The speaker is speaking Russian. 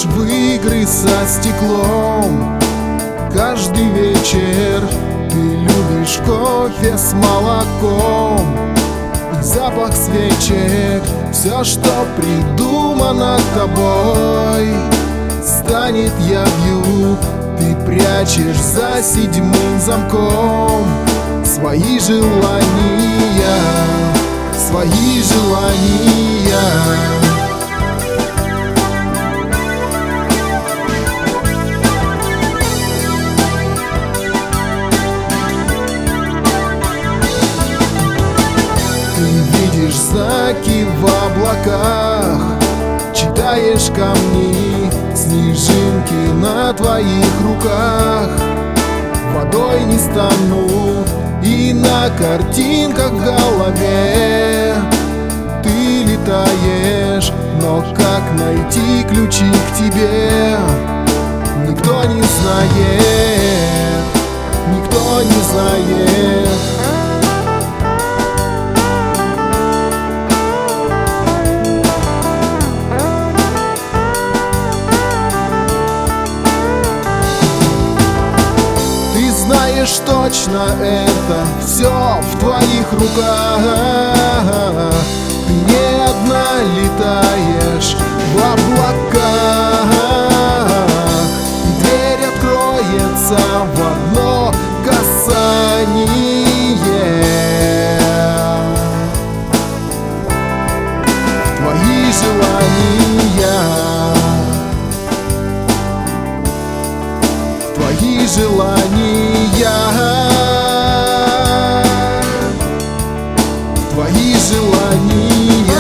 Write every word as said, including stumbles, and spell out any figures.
играешь в игры со стеклом. Каждый вечер ты любишь кофе с молоком и запах свечек. Все, что придумано тобой, станет явью. Ты прячешь за седьмым замком свои желания, свои желания. Знаки в облаках, читаешь камни, снежинки на твоих руках. Водой не стану, и на картинках в голове ты летаешь, но как найти ключи к тебе, никто не знает, никто не знает. Знаешь точно, это все в твоих руках. Ты не одна летаешь в облаках, и дверь откроется в одно касание. Твои желания, твои желания, твои желания.